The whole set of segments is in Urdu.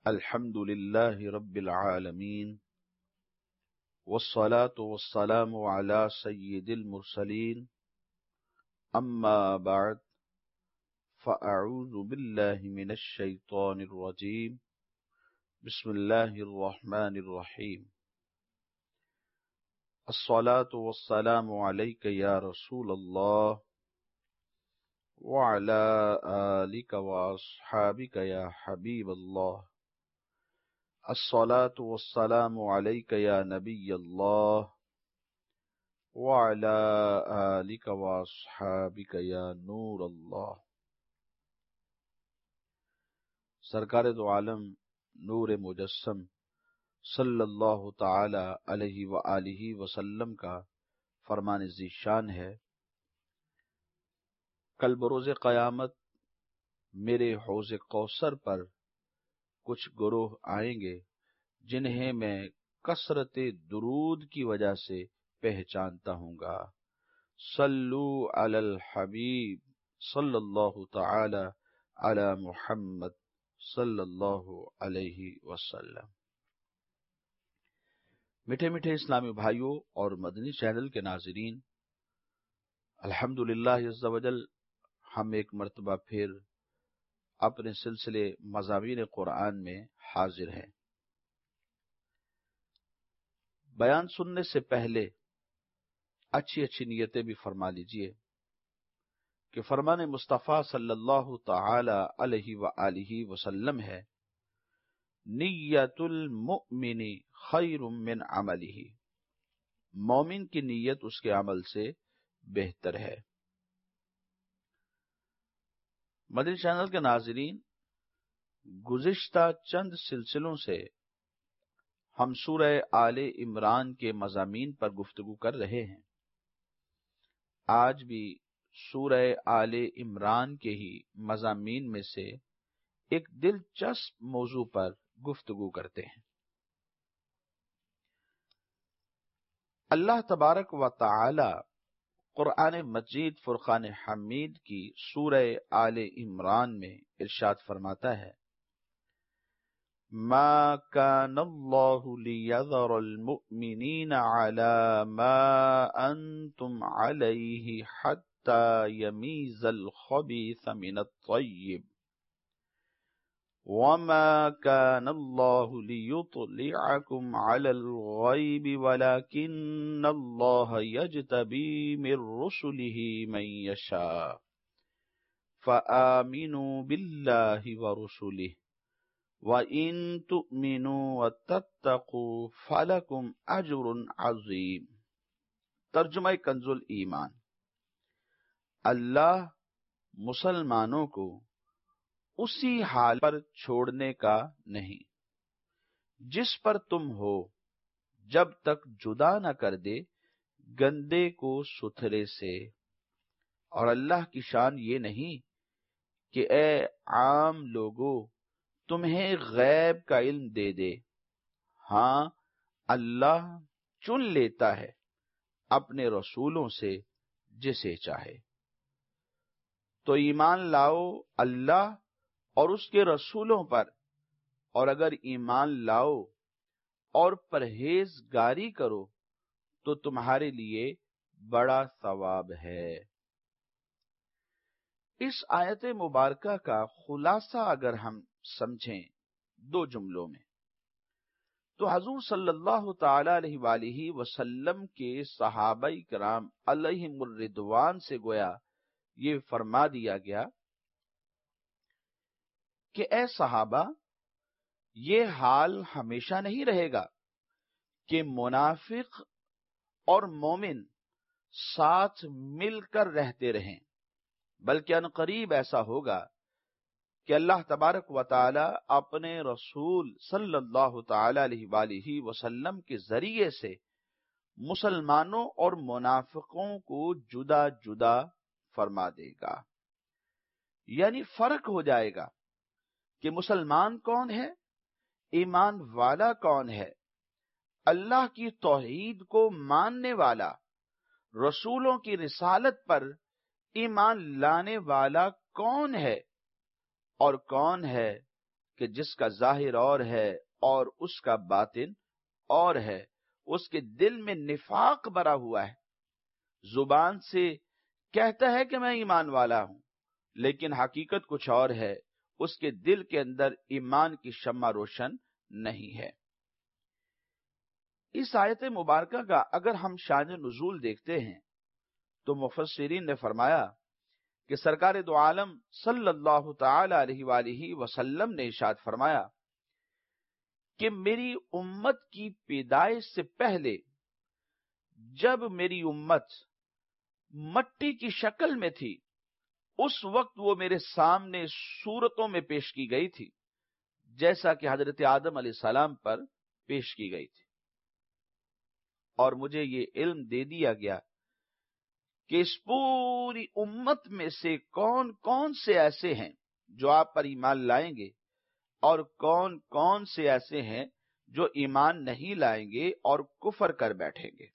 الحمد لله رب العالمين والصلاة والسلام على سيد المرسلين أما بعد فأعوذ بالله من الشيطان الرجيم بسم الله الرحمن الرحيم الصلاة والسلام عليك يا رسول الله وعلى آلك وأصحابك يا حبيب الله الصلاة والسلام عليك يا نبي الله وعلى آلك وأصحابك يا نور الله. سرکار دو عالم نور مجسم صلی اللہ تعالی علیہ وآلہ وسلم کا فرمان ذیشان ہے، کل بروز قیامت میرے حوض کوثر پر کچھ گروہ آئیں گے جنہیں میں کثرت درود کی وجہ سے پہچانتا ہوں گا. صلو علی الحبیب صلی اللہ تعالی علی محمد صلی اللہ علیہ وسلم. میٹھے میٹھے اسلامی بھائیوں اور مدنی چینل کے ناظرین، الحمدللہ عز و جل ہم ایک مرتبہ پھر اپنے سلسلے مضامین قرآن میں حاضر ہیں. بیان سننے سے پہلے اچھی نیتیں بھی فرما لیجئے کہ فرمان مصطفیٰ صلی اللہ تعالی علیہ وآلہ وسلم ہے، نیت المؤمن خیر من عملہ، مومن کی نیت اس کے عمل سے بہتر ہے. مدنی چینل کے ناظرین، گزشتہ چند سلسلوں سے ہم سورہ آل عمران کے مضامین پر گفتگو کر رہے ہیں. آج بھی سورہ آل عمران کے ہی مضامین میں سے ایک دلچسپ موضوع پر گفتگو کرتے ہیں. اللہ تبارک و تعالی قرآن مجید فرقان حمید کی سورہ آل عمران میں ارشاد فرماتا ہے، ما كان الله ليذر المؤمنين على ما أنتم عليه حتى يميز الخبيث من الطيب وما كان الله ليطلعكم على الغيب ولكن الله يجتبي من رسله من يشاء فآمنوا بالله ورسله وَإِن تُؤْمِنُوا وَتَتَّقُوا فَلَكُمْ أَجْرٌ عَظِيمٌ. ترجمہ کنز الایمان. اللہ مسلمانوں کو اسی حال پر چھوڑنے کا نہیں جس پر تم ہو، جب تک جدا نہ کر دے گندے کو ستھرے سے. اور اللہ کی شان یہ نہیں کہ اے عام لوگو تمہیں غیب کا علم دے دے. ہاں، اللہ چن لیتا ہے اپنے رسولوں سے جسے چاہے. تو ایمان لاؤ اللہ اور اس کے رسولوں پر، اور اگر ایمان لاؤ اور پرہیزگاری کرو تو تمہارے لیے بڑا ثواب ہے. اس آیت مبارکہ کا خلاصہ اگر ہم سمجھیں دو جملوں میں تو حضور صلی اللہ تعالی علیہ وآلہ وسلم کے صحابہ کرام علیہم الرضوان سے گویا یہ فرما دیا گیا کہ اے صحابہ، یہ حال ہمیشہ نہیں رہے گا کہ منافق اور مومن ساتھ مل کر رہتے رہیں، بلکہ عنقریب ایسا ہوگا کہ اللہ تبارک و تعالی اپنے رسول صلی اللہ تعالی علیہ وآلہ وسلم کے ذریعے سے مسلمانوں اور منافقوں کو جدا جدا فرما دے گا. یعنی فرق ہو جائے گا کہ مسلمان کون ہے، ایمان والا کون ہے، اللہ کی توحید کو ماننے والا، رسولوں کی رسالت پر ایمان لانے والا کون ہے، اور کون ہے کہ جس کا ظاہر اور ہے اور اس کا باطن اور ہے، اس کے دل میں نفاق بھرا ہوا ہے، زبان سے کہتا ہے کہ میں ایمان والا ہوں، لیکن حقیقت کچھ اور ہے، اس کے دل کے اندر ایمان کی شمع روشن نہیں ہے۔ اس آیت مبارکہ کا اگر ہم شان نزول دیکھتے ہیں تو مفسرین نے فرمایا کہ سرکار دو عالم صلی اللہ تعالی علیہ وآلہ وسلم نے ارشاد فرمایا کہ میری امت کی پیدائش سے پہلے جب میری امت مٹی کی شکل میں تھی، اس وقت وہ میرے سامنے صورتوں میں پیش کی گئی تھی، جیسا کہ حضرت آدم علیہ السلام پر پیش کی گئی تھی، اور مجھے یہ علم دے دیا گیا کہ اس پوری امت میں سے کون کون سے ایسے ہیں جو آپ پر ایمان لائیں گے اور کون کون سے ایسے ہیں جو ایمان نہیں لائیں گے اور کفر کر بیٹھیں گے۔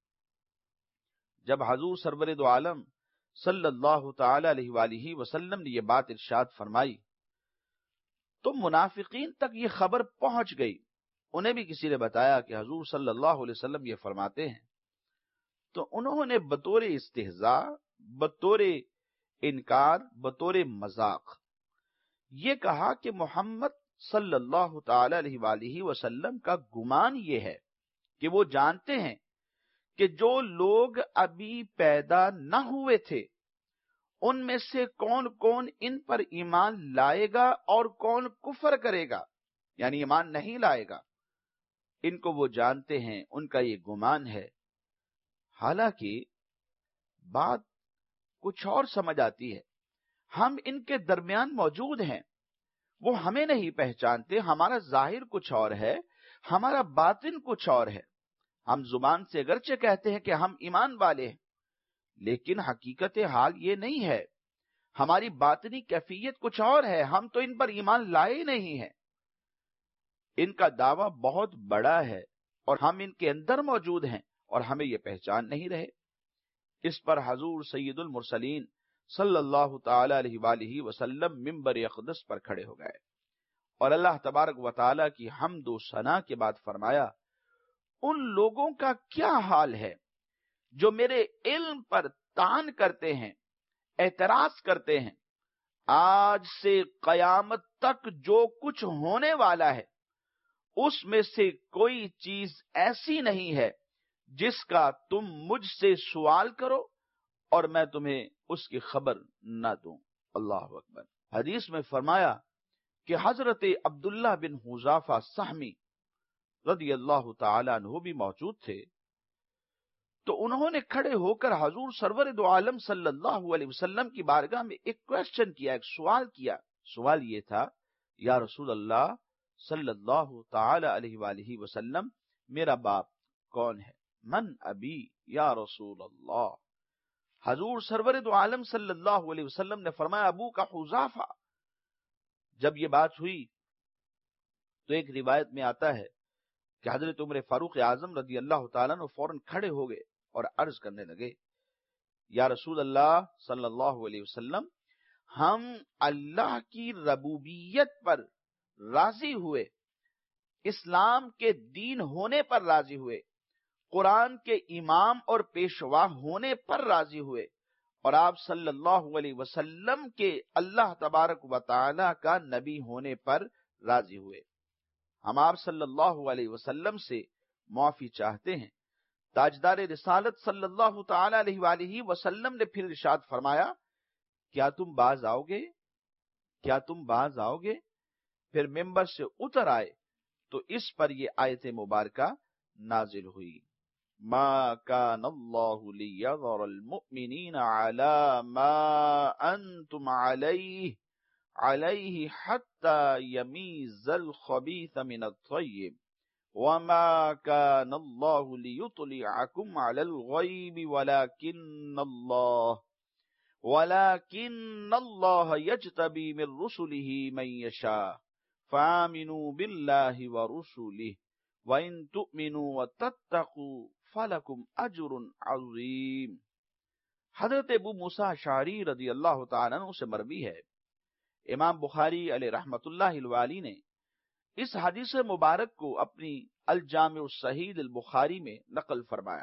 جب حضور سرور دو عالم صلی اللہ تعالی علیہ وآلہ وسلم نے یہ بات ارشاد فرمائی تو منافقین تک یہ خبر پہنچ گئی، انہیں بھی کسی نے بتایا کہ حضور صلی اللہ علیہ وسلم یہ فرماتے ہیں، تو انہوں نے بطور استہزاء، بطور انکار، بطور مذاق یہ کہا کہ محمد صلی اللہ تعالی علیہ وآلہ وسلم کا گمان یہ ہے کہ وہ جانتے ہیں کہ جو لوگ ابھی پیدا نہ ہوئے تھے ان میں سے کون کون ان پر ایمان لائے گا اور کون کفر کرے گا، یعنی ایمان نہیں لائے گا، ان کو وہ جانتے ہیں، ان کا یہ گمان ہے۔ حالانکہ بات کچھ اور سمجھ آتی ہے، ہم ان کے درمیان موجود ہیں، وہ ہمیں نہیں پہچانتے، ہمارا ظاہر کچھ اور ہے، ہمارا باطن کچھ اور ہے۔ ہم زبان سے اگرچہ کہتے ہیں کہ ہم ایمان والے ہیں، لیکن حقیقت حال یہ نہیں ہے، ہماری باطنی کیفیت کچھ اور ہے، ہم تو ان پر ایمان لائے نہیں ہیں۔ ان کا دعویٰ بہت بڑا ہے اور ہم ان کے اندر موجود ہیں اور ہمیں یہ پہچان نہیں رہے۔ اس پر حضور سید المرسلین صلی اللہ تعالی علیہ وآلہ وسلم منبر اقدس پر کھڑے ہو گئے اور اللہ تبارک و تعالی کی حمد و ثنا کے بعد فرمایا، ان لوگوں کا کیا حال ہے جو میرے علم پر طعن کرتے ہیں، اعتراض کرتے ہیں، آج سے قیامت تک جو کچھ ہونے والا ہے اس میں سے کوئی چیز ایسی نہیں ہے جس کا تم مجھ سے سوال کرو اور میں تمہیں اس کی خبر نہ دوں۔ اللہ اکبر۔ حدیث میں فرمایا کہ حضرت عبداللہ بن حذافہ سہمی رضی اللہ تعالیٰ عنہ بھی موجود تھے، تو انہوں نے کھڑے ہو کر حضور سرور دو عالم صلی اللہ علیہ وسلم کی بارگاہ میں ایک کویسچن کیا، ایک سوال کیا۔ سوال یہ تھا، یا رسول اللہ صلی اللہ تعالی علیہ وآلہ وسلم، میرا باپ کون ہے؟ من ابی یا رسول اللہ؟ حضور سرور دو عالم صلی اللہ علیہ وسلم نے فرمایا، ابو کا حذافہ۔ جب یہ بات ہوئی تو ایک روایت میں آتا ہے کہ حضرت عمر فاروق اعظم رضی اللہ تعالیٰ عنہ فوراً کھڑے ہو گئے اور عرض کرنے لگے، یا رسول اللہ صلی اللہ علیہ وسلم، ہم اللہ کی ربوبیت پر راضی ہوئے، اسلام کے دین ہونے پر راضی ہوئے، قرآن کے امام اور پیشوا ہونے پر راضی ہوئے، اور آپ صلی اللہ علیہ وسلم کے اللہ تبارک و تعالی کا نبی ہونے پر راضی ہوئے۔ ہم آپ صلی اللہ علیہ وسلم سے معافی چاہتے ہیں۔ تاجدار رسالت صلی اللہ تعالی علیہ وآلہ وسلم نے پھر ارشاد فرمایا، کیا تم باز آؤ گے؟ کیا تم باز آؤ گے؟ پھر ممبر سے اتر آئے تو اس پر یہ آیت مبارکہ نازل ہوئی، ما کان اللہ لیذر المؤمنین علی ما انتم علیہ حتی یمیز الخبیث من الطیب وما كان الله ليطلعكم على الغيب ولكن الله يجتبي من رسله من يشاء فآمنوا بالله ورسله وإن تؤمنوا وتتقوا فلكم أجر عظيم۔ حضرت ابو موسیٰ اشعری رضی اللہ تعالیٰ عنہ سے مروی ہے، امام بخاری علیہ رحمت اللہ الوالی نے اس حدیث مبارک کو اپنی الجامع الصحیح البخاری میں نقل فرمایا۔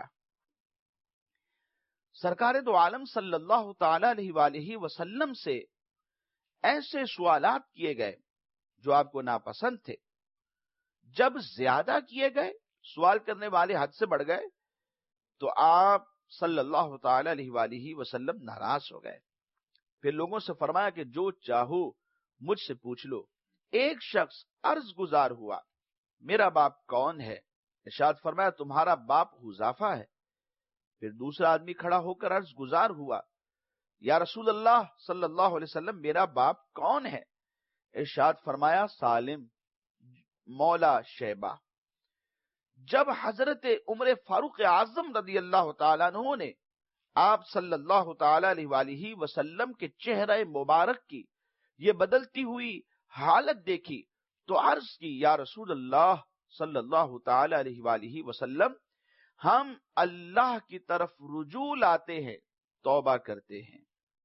سرکار دو عالم صلی اللہ تعالی علیہ وآلہ وسلم سے ایسے سوالات کیے گئے جو آپ کو ناپسند تھے۔ جب زیادہ کیے گئے، سوال کرنے والے حد سے بڑھ گئے، تو آپ صلی اللہ تعالی علیہ وآلہ وسلم ناراض ہو گئے۔ پھر لوگوں سے فرمایا کہ جو چاہو مجھ سے پوچھ لو۔ ایک شخص عرض گزار ہوا، میرا باپ کون ہے؟ ارشاد فرمایا تمہارا باپ حذیفہ ہے۔ پھر دوسرا آدمی کھڑا ہو کر عرض گزار ہوا، یا رسول اللہ صلی اللہ علیہ وسلم میرا باپ کون ہے؟ ارشاد فرمایا سالم مولا شیبہ۔ جب حضرت عمر فاروق اعظم رضی اللہ تعالیٰ عنہ نے آپ صلی اللہ تعالی علیہ وآلہ وسلم کے چہرہ مبارک کی یہ بدلتی ہوئی حالت دیکھی تو عرض کی، یا رسول اللہ صلی اللہ تعالی علیہ وآلہ وسلم، ہم اللہ کی طرف رجوع لاتے ہیں، توبہ کرتے ہیں۔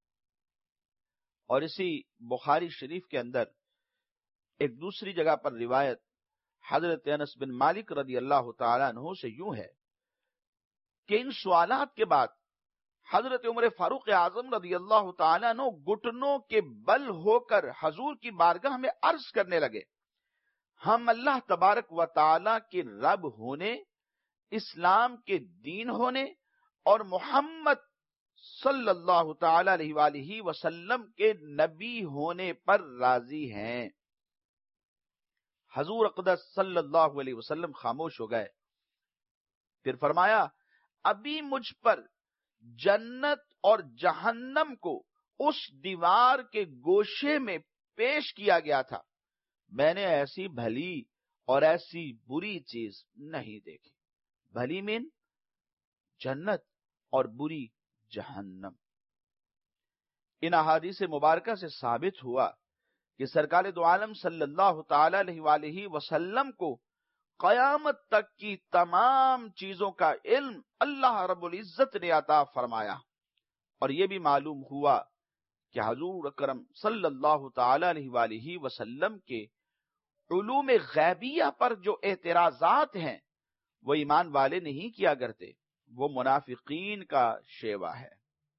اور اسی بخاری شریف کے اندر ایک دوسری جگہ پر روایت حضرت انس بن مالک رضی اللہ تعالیٰ عنہ سے یوں ہے کہ ان سوالات کے بعد حضرت عمر فاروق اعظم رضی اللہ تعالیٰ عنہ گھٹنوں کے بل ہو کر حضور کی بارگاہ میں عرض کرنے لگے، ہم اللہ تبارک و تعالیٰ کے رب ہونے، اسلام کے دین ہونے اور محمد صلی اللہ تعالی علیہ وآلہ وسلم کے نبی ہونے پر راضی ہیں۔ حضور اقدس صلی اللہ علیہ وسلم خاموش ہو گئے۔ پھر فرمایا ابھی مجھ پر جنت اور جہنم کو اس دیوار کے گوشے میں پیش کیا گیا تھا، میں نے ایسی بھلی اور ایسی بری چیز نہیں دیکھی۔ بھلی مین جنت اور بری جہنم۔ ان احادیث مبارکہ سے ثابت ہوا کہ سرکار دو عالم صلی اللہ تعالی علیہ وآلہ وسلم کو قیامت تک کی تمام چیزوں کا علم اللہ رب العزت نے عطا فرمایا، اور یہ بھی معلوم ہوا کہ حضور اکرم صلی اللہ تعالی علیہ وآلہ وسلم کے علوم غیبیہ پر جو اعتراضات ہیں وہ ایمان والے نہیں کیا کرتے، وہ منافقین کا شیوا ہے۔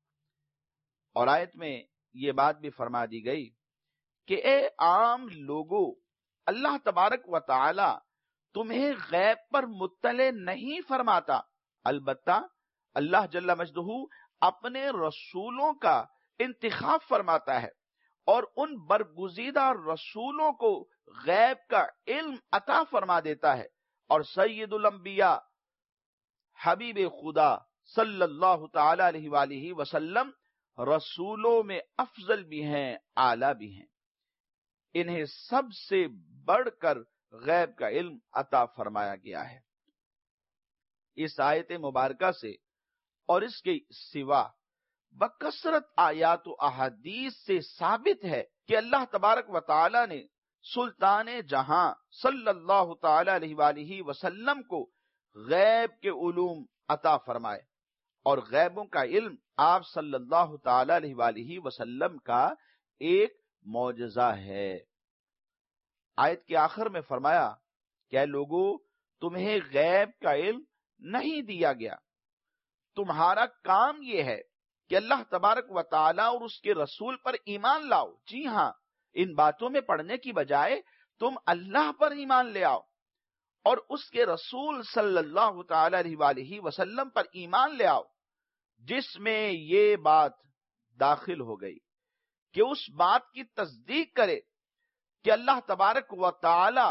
اور آیت میں یہ بات بھی فرما دی گئی کہ اے عام لوگو، اللہ تبارک و تعالی تمہیں غیب پر مطلع نہیں فرماتا، البتہ اللہ جل مجدہ اپنے رسولوں کا انتخاب فرماتا ہے اور ان برگزیدہ رسولوں کو غیب کا علم عطا فرما دیتا ہے، اور سید الانبیاء حبیب خدا صلی اللہ تعالی علیہ وآلہ وسلم رسولوں میں افضل بھی ہیں، اعلیٰ بھی ہیں، انہیں سب سے بڑھ کر غیب کا علم عطا فرمایا گیا ہے۔ اس آیت مبارکہ سے اور اس کے سوا بکثرت آیات و احادیث سے ثابت ہے کہ اللہ تبارک و تعالی نے سلطان جہاں صلی اللہ تعالی علیہ وآلہ وسلم کو غیب کے علوم عطا فرمائے، اور غیبوں کا علم آپ صلی اللہ تعالی علیہ وآلہ وسلم کا ایک معجزہ ہے۔ آیت کے آخر میں فرمایا کہ اے لوگو، تمہیں غیب کا علم نہیں دیا گیا، تمہارا کام یہ ہے کہ اللہ تبارک و تعالی اور اس کے رسول پر ایمان لاؤ۔ جی ہاں، ان باتوں میں پڑھنے کی بجائے تم اللہ پر ایمان لے آؤ اور اس کے رسول صلی اللہ تعالی علیہ وآلہ وسلم پر ایمان لے آؤ، جس میں یہ بات داخل ہو گئی کہ اس بات کی تصدیق کرے کہ اللہ تبارک و تعالی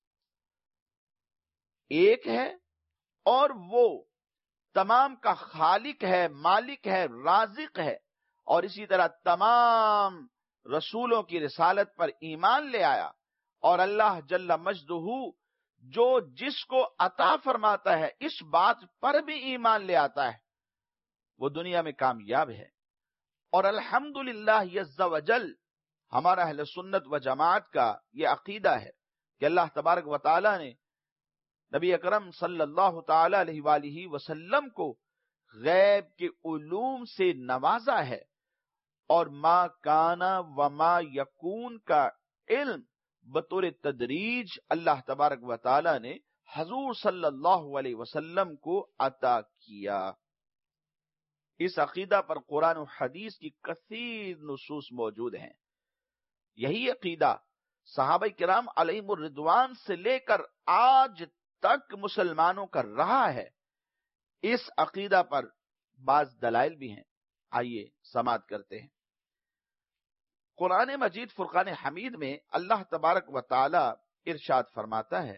ایک ہے اور وہ تمام کا خالق ہے، مالک ہے، رازق ہے، اور اسی طرح تمام رسولوں کی رسالت پر ایمان لے آیا، اور اللہ جل مجدہ جو جس کو عطا فرماتا ہے اس بات پر بھی ایمان لے آتا ہے، وہ دنیا میں کامیاب ہے۔ اور الحمدللہ عز وجل ہمارا اہل سنت و جماعت کا یہ عقیدہ ہے کہ اللہ تبارک و تعالی نے نبی اکرم صلی اللہ تعالی علیہ وآلہ وسلم کو غیب کے علوم سے نوازا ہے، اور ما کانا و ما یکون کا علم بطور تدریج اللہ تبارک و تعالی نے حضور صلی اللہ علیہ وسلم کو عطا کیا۔ اس عقیدہ پر قرآن و حدیث کی کثیر نصوص موجود ہیں۔ یہی عقیدہ صحابہ کرام علیہم الرضوان سے لے کر آج تک مسلمانوں کا رہا ہے۔ اس عقیدہ پر بعض دلائل بھی ہیں، آئیے سماعت کرتے ہیں۔ قرآن مجید فرقان حمید میں اللہ تبارک و تعالی ارشاد فرماتا ہے،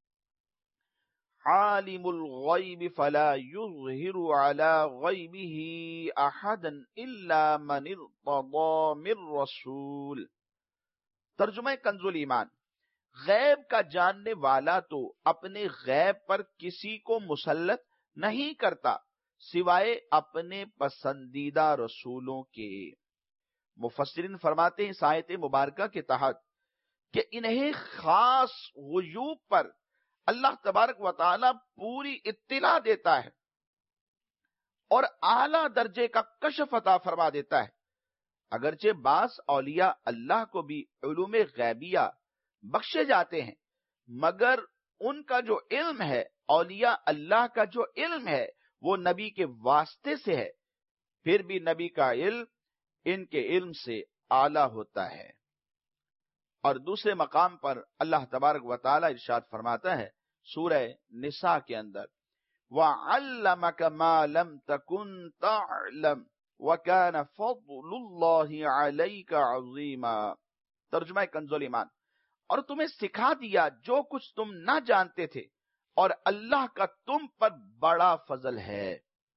عالم الغیب فلا یظہر علی غیبہ احدا الا من ارتضی من رسول۔ ترجمہ کنز الایمان، غیب کا جاننے والا تو اپنے غیب پر کسی کو مسلط نہیں کرتا سوائے اپنے پسندیدہ رسولوں کے۔ مفسرین فرماتے ہیں اس آیت مبارکہ کے تحت کہ انہیں خاص غیوب پر اللہ تبارک و تعالی پوری اطلاع دیتا ہے اور اعلیٰ درجے کا کشف عطا فرما دیتا ہے۔ اگرچہ بعض اولیاء اللہ کو بھی علوم غیبیہ بخشے جاتے ہیں، مگر ان کا جو علم ہے، اولیاء اللہ کا جو علم ہے، وہ نبی کے واسطے سے ہے، پھر بھی نبی کا علم ان کے علم سے اعلیٰ ہوتا ہے۔ اور دوسرے مقام پر اللہ تبارک و تعالی ارشاد فرماتا ہے سورہ نساء کے اندر، وَعَلَّمَكَ مَا لَمْ تَكُنْ تَعْلَمْ وَكَانَ فَضْلُ اللَّهِ عَلَيْكَ عَظِيمًا۔ ترجمہ کنز الایمان، اور تمہیں سکھا دیا جو کچھ تم نہ جانتے تھے، اور اللہ کا تم پر بڑا فضل ہے۔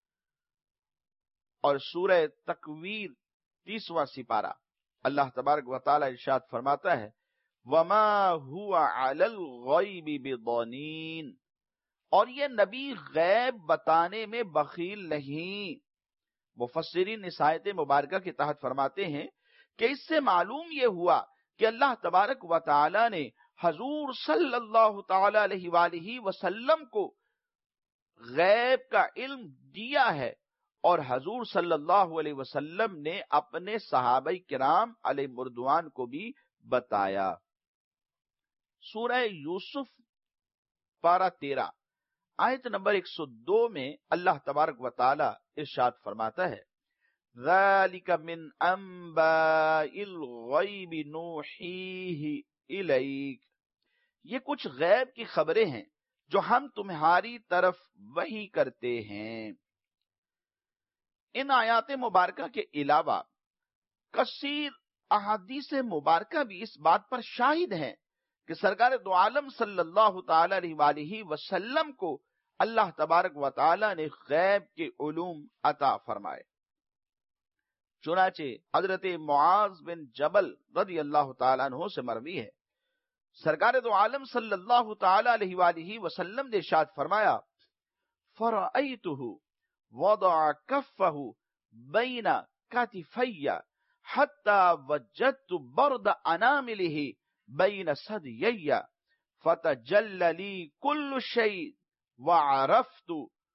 اور سورہ تکویر 30واں سپارہ اللہ تبارک و تعالی ارشاد فرماتا ہے، وَمَا هُوَ عَلَى الْغَيْبِ بِضَنِينٍ، اور یہ نبی غیب بتانے میں بخیل نہیں۔ مفسرین اس آیت مبارکہ کے تحت فرماتے ہیں کہ اس سے معلوم یہ ہوا کہ اللہ تبارک و تعالی نے حضور صلی اللہ تعالی علیہ وآلہ وسلم کو غیب کا علم دیا ہے، اور حضور صلی اللہ علیہ وسلم نے اپنے صحابہ کرام علیہ مردوان کو بھی بتایا۔ سورہ یوسف پارہ 13 آیت نمبر 102 میں اللہ تبارک و تعالی ارشاد فرماتا ہے، ذَلِكَ مِنْ أَنْبَاءِ الْغَيْبِ نُوحِيهِ إِلَيْكَ، یہ کچھ غیب کی خبریں ہیں جو ہم تمہاری طرف وحی کرتے ہیں۔ ان آیات مبارکہ کے علاوہ کثیر احادیث مبارکہ بھی اس بات پر شاہد ہیں کہ سرکار دو عالم صلی اللہ تعالی علیہ وآلہ وسلم کو اللہ تبارک و تعالی نے غیب کے علوم عطا فرمائے۔ چنانچہ حضرت معاذ بن جبل رضی اللہ تعالی عنہ سے مروی ہے، سرکار دو عالم صلی اللہ تعالی علیہ وآلہ وسلم نے ارشاد فرمایا، فرأیتہ وضع کفہ بین کتفی حتی وجدت برد اناملہ بین ثدیی فتجلی لی کل شیء وعرفت۔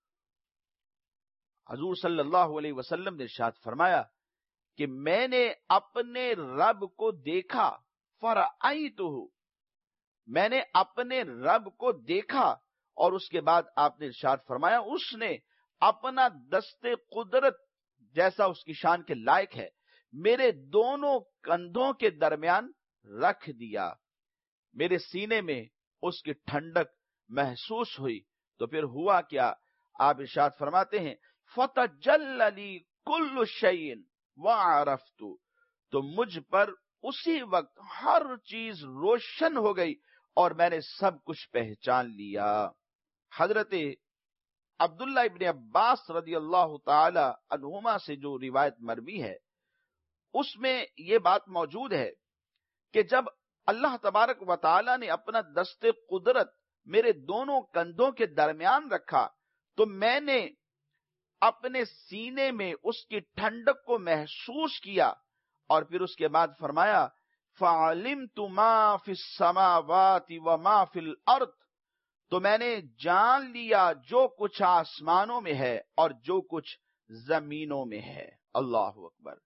حضور صلی اللہ علیہ وسلم نے ارشاد فرمایا کہ میں نے اپنے رب کو دیکھا، فرأیتہ، میں نے اپنے رب کو دیکھا، اور اس کے بعد آپ نے ارشاد فرمایا اس نے اپنا دست قدرت جیسا اس کی شان کے لائق ہے میرے دونوں کندھوں کے درمیان رکھ دیا، میرے سینے میں اس کی ٹھنڈک محسوس ہوئی۔ تو پھر ہوا کیا؟ آپ ارشاد فرماتے ہیں، فَتَجَلَّ لِي كُلُّ شَيْءٍ وَعَرَفْتُ، تو مجھ پر اسی وقت ہر چیز روشن ہو گئی اور میں نے سب کچھ پہچان لیا۔ حضرت عبداللہ ابن عباس رضی اللہ تعالی عنہما سے جو روایت مروی ہے اس میں یہ بات موجود ہے کہ جب اللہ تبارک و تعالی نے اپنا دست قدرت میرے دونوں کندھوں کے درمیان رکھا تو میں نے اپنے سینے میں اس کی ٹھنڈک کو محسوس کیا، اور پھر اس کے بعد فرمایا، فَعَلِمْتُ مَا فِي السَّمَاوَاتِ وَمَا فِي الْأَرْضِ، تو میں نے جان لیا جو کچھ آسمانوں میں ہے اور جو کچھ زمینوں میں ہے۔ اللہ اکبر!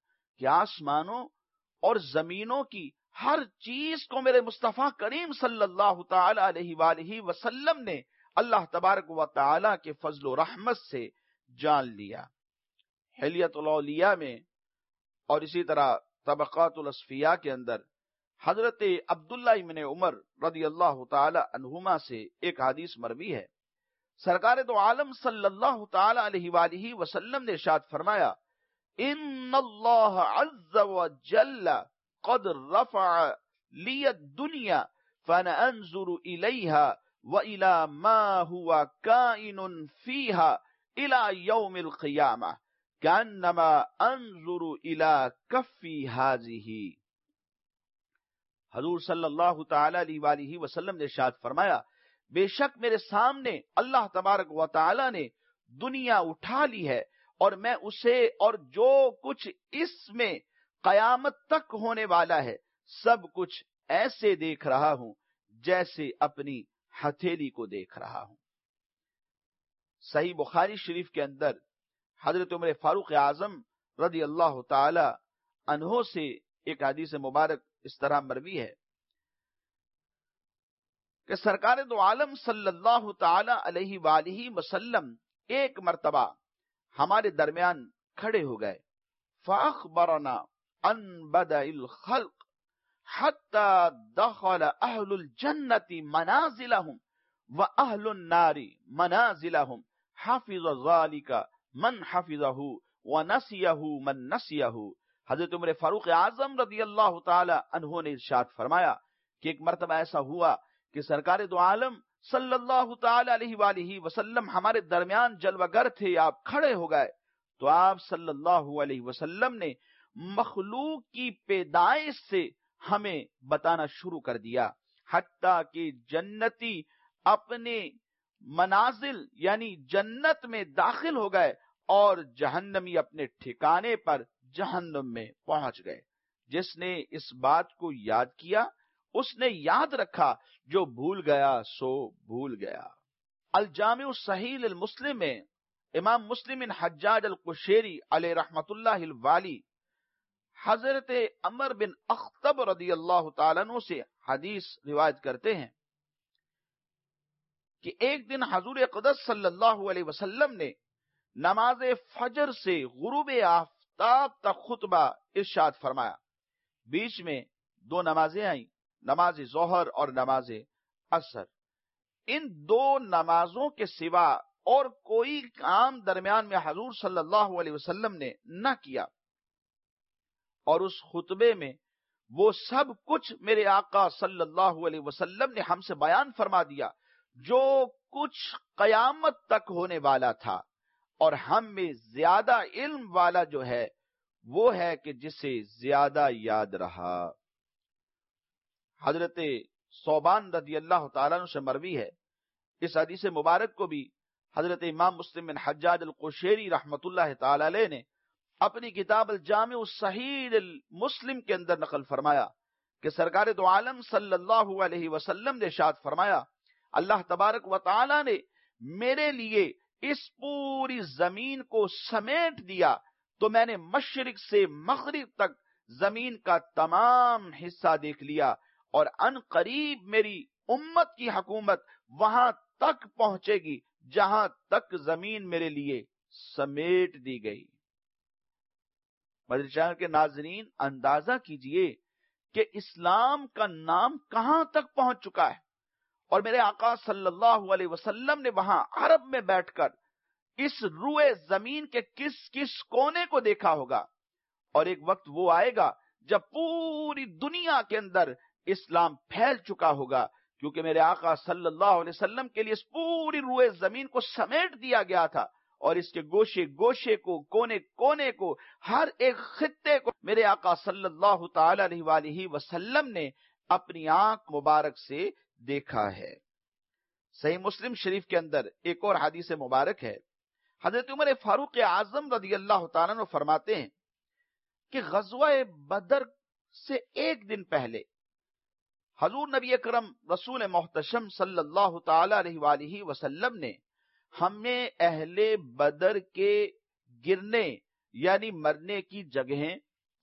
کہ آسمانوں اور زمینوں کی ہر چیز کو میرے مصطفیٰ کریم صلی اللہ تعالی علیہ وآلہ وسلم نے اللہ تبارک و تعالی کے فضل و رحمت سے جان لیا۔ حلیت الاولیاء میں اور اسی طرح طبقات الاصفیاء کے اندر حضرت عبداللہ ابن عمر رضی اللہ تعالی عنہما سے ایک حدیث مروی ہے، سرکار دو عالم صلی اللہ تعالی علیہ وآلہ وسلم نے ارشاد فرمایا، ان اللہ عز وجل قد رفع لی الدنیا فانا انظر الیہا وإلی ما هو کائن فیہا الی یوم القیامہ کأنما انظر الی کفی ہذہ۔ حضور صلی اللہ تعالی علیہ وآلہ وسلم نے ارشاد فرمایا، بے شک میرے سامنے اللہ تبارک و تعالی نے دنیا اٹھا لی ہے اور میں اسے اور جو کچھ اس میں قیامت تک ہونے والا ہے سب کچھ ایسے دیکھ رہا ہوں جیسے اپنی ہتھیلی کو دیکھ رہا ہوں۔ صحیح بخاری شریف کے اندر حضرت عمر فاروق اعظم رضی اللہ تعالی عنہ سے ایک حدیث مبارک اس طرح مروی ہے کہ سرکار دو عالم صلی اللہ تعالی علیہ وآلہ وسلم ایک مرتبہ ہمارے درمیان کھڑے ہو گئے، فاخبرنا ان بدء الخلق حتى دخل اہل الجنت منازلهم واہل النار منازلهم حفظ ذلك من حفظه ونسيه من نسيه۔ حضرت عمر فاروق اعظم رضی اللہ تعالی عنہ نے ارشاد فرمایا کہ ایک مرتبہ ایسا ہوا کہ سرکار دو عالم صلی اللہ تعالی علیہ وآلہ وسلم ہمارے درمیان جلوہ گر تھے، آپ کھڑے ہو گئے تو آپ صلی اللہ علیہ وسلم نے مخلوق کی پیدائش سے ہمیں بتانا شروع کر دیا، حتیٰ کہ جنتی اپنے منازل یعنی جنت میں داخل ہو گئے اور جہنمی اپنے ٹھکانے پر جہنم میں پہنچ گئے۔ جس نے اس بات کو یاد کیا اس نے یاد رکھا، جو بھول گیا سو بھول گیا۔ الجامع الصحیح المسلم میں امام مسلم بن حجاج القشیری علیہ رحمت اللہ الوالی حضرت عمر بن اخطب رضی اللہ تعالیٰ عنہ سے حدیث روایت کرتے ہیں کہ ایک دن حضور اقدس صلی اللہ علیہ وسلم نے نماز فجر سے غروب آفتاب تک خطبہ ارشاد فرمایا، بیچ میں دو نمازیں آئیں، نماز ظہر اور نماز عصر۔ ان دو نمازوں کے سوا اور کوئی کام درمیان میں حضور صلی اللہ علیہ وسلم نے نہ کیا، اور اس خطبے میں وہ سب کچھ میرے آقا صلی اللہ علیہ وسلم نے ہم سے بیان فرما دیا جو کچھ قیامت تک ہونے والا تھا، اور ہم میں زیادہ علم والا جو ہے وہ ہے کہ جسے زیادہ یاد رہا۔ حضرت صوبان رضی اللہ تعالیٰ عنہ سے مروی ہے، اس حدیث مبارک کو بھی حضرت امام مسلم بن حجاج القشیری رحمت اللہ تعالی علیہ نے اپنی کتاب الجامع الصحیح المسلم کے اندر نقل فرمایا کہ سرکار دو عالم صلی اللہ علیہ وسلم نے ارشاد فرمایا، اللہ تبارک و تعالی نے میرے لیے اس پوری زمین کو سمیٹ دیا تو میں نے مشرق سے مغرب تک زمین کا تمام حصہ دیکھ لیا، اور ان قریب میری امت کی حکومت وہاں تک پہنچے گی جہاں تک زمین میرے لیے سمیٹ دی گئی۔ مدنی چینل کے ناظرین، اندازہ کیجئے کہ اسلام کا نام کہاں تک پہنچ چکا ہے، اور میرے آقا صلی اللہ علیہ وسلم نے وہاں عرب میں بیٹھ کر اس روئے زمین کے کس کس کونے کو دیکھا ہوگا، اور ایک وقت وہ آئے گا جب پوری دنیا کے اندر اسلام پھیل چکا ہوگا، کیونکہ میرے آقا صلی اللہ علیہ وسلم کے لیے اس پوری روئے زمین کو سمیٹ دیا گیا تھا، اور اس کے گوشے گوشے کو، کونے کونے کو، ہر ایک خطے کو میرے آقا صلی اللہ تعالی علیہ وآلہ وسلم نے اپنی آنکھ مبارک سے دیکھا ہے۔ صحیح مسلم شریف کے اندر ایک اور حدیث مبارک ہے، حضرت عمر فاروق اعظم رضی اللہ تعالیٰ عنہ فرماتے ہیں کہ غزوہ بدر سے ایک دن پہلے حضور نبی اکرم رسول محتشم صلی اللہ تعالی علیہ وآلہ وسلم نے ہمیں اہل بدر کے گرنے یعنی مرنے کی جگہیں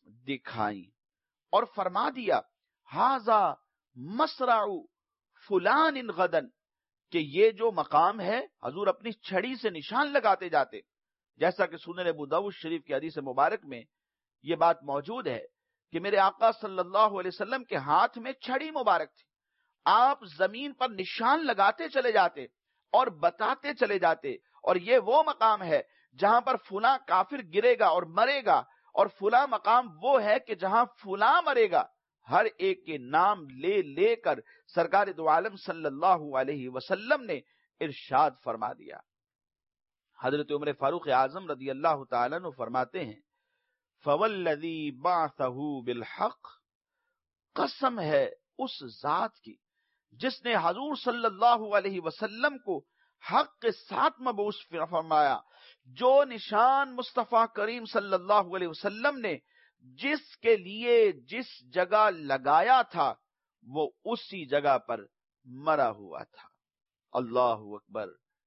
دکھائیں اور فرما دیا ہاذا مسرع فلان غدن، کہ یہ جو مقام ہے، حضور اپنی چھڑی سے نشان لگاتے جاتے، جیسا کہ سنن ابو داؤد شریف کی حدیث مبارک میں یہ بات موجود ہے کہ میرے آقا صلی اللہ علیہ وسلم کے ہاتھ میں چھڑی مبارک تھی، آپ زمین پر نشان لگاتے چلے جاتے اور بتاتے چلے جاتے، اور یہ وہ مقام ہے جہاں پر فلاں کافر گرے گا اور مرے گا، اور فلاں مقام وہ ہے کہ جہاں فلاں مرے گا، ہر ایک کے نام لے لے کر سرکار دو عالم صلی اللہ علیہ وسلم نے ارشاد فرما دیا۔ حضرت عمر فاروق اعظم رضی اللہ تعالیٰ عنہ فرماتے ہیں فوالذی بعثہ بالحق، قسم ہے اس ذات کی جس نے حضور صلی اللہ علیہ وسلم کو حق کے ساتھ مبعوث فرمایا، جو نشان مصطفیٰ کریم صلی اللہ علیہ وسلم نے جس کے لیے جس جگہ لگایا تھا وہ اسی جگہ پر مرا ہوا تھا۔ اللہ اکبر۔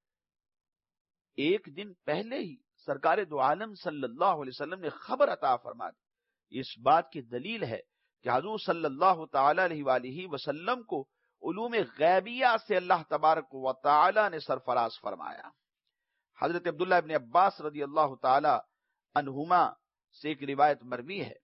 ایک دن پہلے ہی سرکار دو عالم صلی اللہ علیہ وسلم نے خبر عطا فرما دی۔ اس بات کی دلیل ہے کہ حضور صلی اللہ تعالی علیہ وآلہ وسلم کو علوم غیبیہ سے اللہ تبارک و تعالی نے سرفراز فرمایا۔ حضرت عبداللہ ابن عباس رضی اللہ تعالی عنہما سے ایک روایت مروی ہے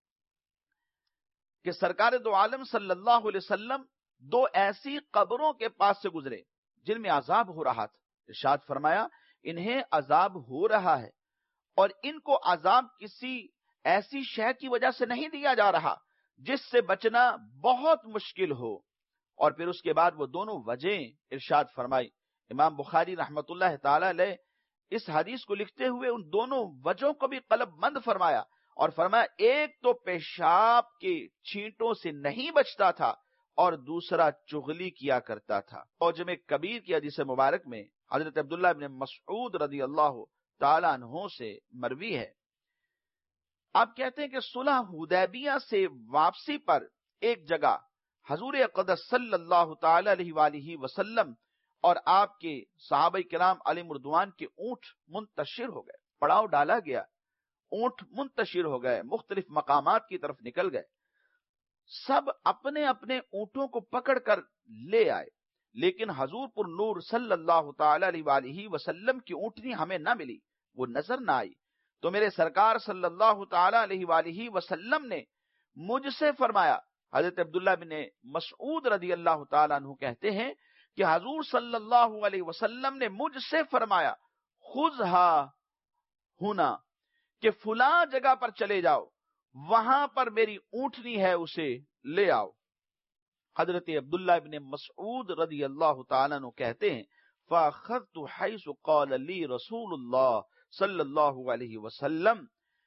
کہ سرکار دو عالم صلی اللہ علیہ وسلم دو ایسی قبروں کے پاس سے گزرے جن میں عذاب ہو رہا تھا۔ ارشاد فرمایا انہیں عذاب ہو رہا ہے اور ان کو عذاب کسی ایسی شے کی وجہ سے نہیں دیا جا رہا جس سے بچنا بہت مشکل ہو۔ اور پھر اس کے بعد وہ دونوں وجہیں ارشاد فرمائی۔ امام بخاری رحمت اللہ تعالی علیہ اس حدیث کو لکھتے ہوئے ان دونوں وجہوں کو بھی قلب بند فرمایا اور فرمایا ایک تو پیشاب کے چھینٹوں سے نہیں بچتا تھا اور دوسرا چغلی کیا کرتا تھا۔ معجم کبیر کی حدیث مبارک میں حضرت عبداللہ ابن مسعود رضی اللہ تعالیٰ عنہ سے مروی ہے، آپ کہتے ہیں کہ صلح حدیبیہ سے واپسی پر ایک جگہ حضور اقدس صلی اللہ تعالی علیہ وآلہ وسلم اور آپ کے صحابہ کرام علیہم رضوان کے اونٹ منتشر ہو گئے، پڑاؤ ڈالا گیا، اونٹ منتشر ہو گئے، مختلف مقامات کی طرف نکل گئے، سب اپنے اپنے اونٹوں کو پکڑ کر لے آئے، لیکن حضور پر نور صلی اللہ تعالی علیہ وآلہ وسلم کی اونٹنی ہمیں نہ ملی، وہ نظر نہ آئی۔ تو میرے سرکار صلی اللہ تعالی علیہ وآلہ وسلم نے مجھ سے فرمایا، حضرت عبداللہ بن مسعود رضی اللہ تعالیٰ عنہ کہتے ہیں کہ حضور صلی اللہ علیہ وسلم نے مجھ سے فرمایا خذھا ہنا، کہ فلاں جگہ پر چلے جاؤ، وہاں پر میری اونٹنی ہے، اسے لے آؤ۔ حضرت عبداللہ بن مسعود رضی اللہ تعالیٰ عنہ کہتے ہیں فاخذت حیث قال لی رسول اللہ صلی اللہ علیہ وسلم،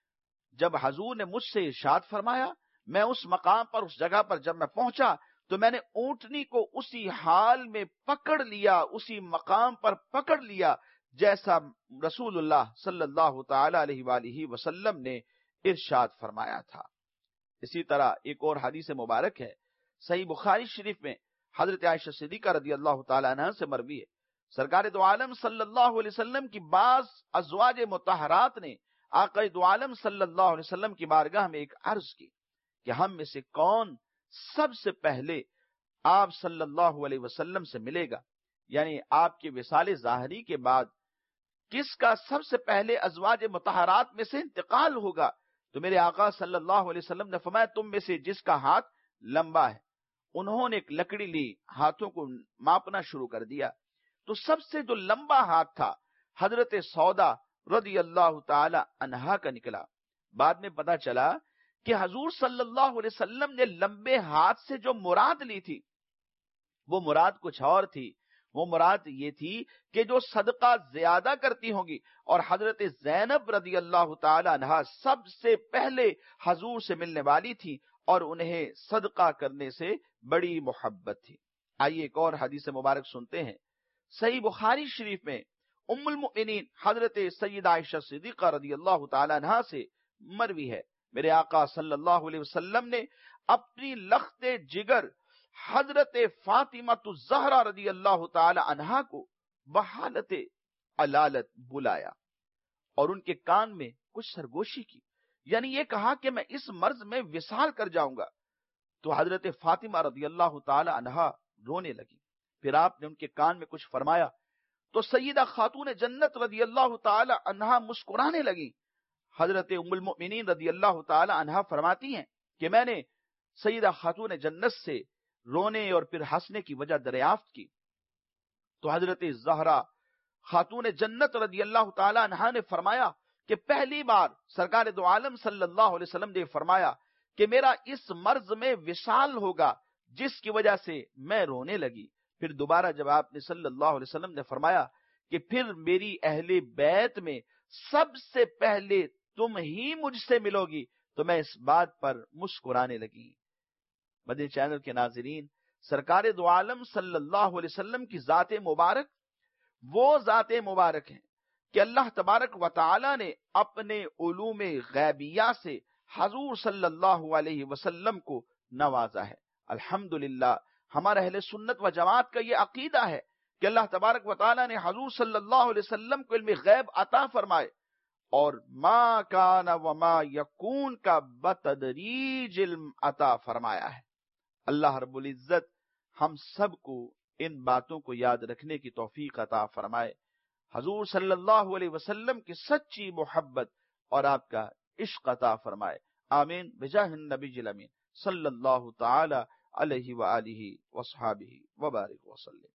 جب حضور نے مجھ سے ارشاد فرمایا میں اس مقام پر اس جگہ پر جب میں پہنچا تو میں نے اونٹنی کو اسی حال میں پکڑ لیا، اسی مقام پر پکڑ لیا جیسا رسول اللہ صلی اللہ تعالی علیہ وآلہ وسلم نے ارشاد فرمایا تھا۔ اسی طرح ایک اور حدیث مبارک ہے صحیح بخاری شریف میں حضرت عائشہ صدیقہ رضی اللہ تعالی عنہا سے مروی ہے، سرکار دو عالم صلی اللہ علیہ وسلم کی بعض ازواج مطہرات نے آقا دو عالم صلی اللہ علیہ وسلم کی بارگاہ میں ایک عرض کی کہ ہم میں سے کون سب سے پہلے آپ صلی اللہ علیہ وسلم سے ملے گا، یعنی آپ کے وصال ظاہری کے بعد کس کا سب سے پہلے ازواج مطہرات میں سے انتقال ہوگا؟ تو میرے آقا صلی اللہ علیہ وسلم نے فرمایا تم میں سے جس کا ہاتھ لمبا ہے۔ انہوں نے ایک لکڑی لی، ہاتھوں کو ماپنا شروع کر دیا، تو سب سے جو لمبا ہاتھ تھا حضرت سودا رضی اللہ تعالی عنہا کا نکلا۔ بعد میں پتا چلا کہ حضور صلی اللہ علیہ وسلم نے لمبے ہاتھ سے جو مراد لی تھی وہ مراد کچھ اور تھی، وہ مراد یہ تھی کہ جو صدقہ زیادہ کرتی ہوں گی، اور حضرت زینب رضی اللہ تعالی عنہا سب سے پہلے حضور سے ملنے والی تھی اور انہیں صدقہ کرنے سے بڑی محبت تھی۔ آئیے ایک اور حدیث مبارک سنتے ہیں، صحیح بخاری شریف میں ام المؤمنین حضرت سیدہ عائشہ صدیقہ رضی اللہ تعالی عنہا سے مروی ہے، میرے آقا صلی اللہ علیہ وسلم نے اپنی لخت جگر حضرت فاطمہ الزہرا رضی اللہ تعالی عنہا کو بحالت علالت بلایا اور ان کے کان میں کچھ سرگوشی کی، یعنی یہ کہا کہ میں اس مرض میں وصال کر جاؤں گا. تو حضرت فاطمہ رضی اللہ تعالی عنہا رونے لگی. پھر آپ نے ان کے کان میں کچھ فرمایا تو سیدہ خاتون جنت رضی اللہ تعالی عنہا مسکرانے لگی. حضرت ام المؤمنین رضی اللہ تعالی عنہا فرماتی ہیں کہ میں نے سیدہ خاتون جنت سے رونے اور پھر ہنسنے کی وجہ دریافت کی. تو حضرت زہرا خاتون جنت رضی اللہ تعالی عنہا نے فرمایا کہ پہلی بار سرکار دو عالم صلی اللہ علیہ وسلم نے فرمایا کہ میرا اس مرض میں وصال ہوگا جس کی وجہ سے میں رونے لگی. پھر دوبارہ جب آپ نے صلی اللہ علیہ وسلم نے فرمایا کہ پھر میری اہل بیت میں سب سے پہلے تم ہی مجھ سے ملو گی، تو میں اس بات پر مسکرانے لگی. مدنی چینل کے ناظرین، سرکار دو عالم صلی اللہ علیہ وسلم کی ذات مبارک وہ ذات مبارک ہیں کہ اللہ تبارک و تعالی نے اپنے علوم غیبیہ سے حضور صلی اللہ علیہ وسلم کو نوازا ہے. الحمدللہ ہمارا اہل سنت و جماعت کا یہ عقیدہ ہے کہ اللہ تبارک و تعالی نے حضور صلی اللہ علیہ وسلم کو علم غیب عطا فرمائے، اور ما کان و ما یکون کا بتدریج علم عطا فرمایا ہے. اللہ رب العزت ہم سب کو ان باتوں کو یاد رکھنے کی توفیق عطا فرمائے. حضور صلی اللہ علیہ وسلم کی سچی محبت اور آپ کا عشق عطا فرمائے. آمین بجاہ النبی الامین صلی اللہ تعالی علیہ وآلہ وصحابہ وبارک وسلم.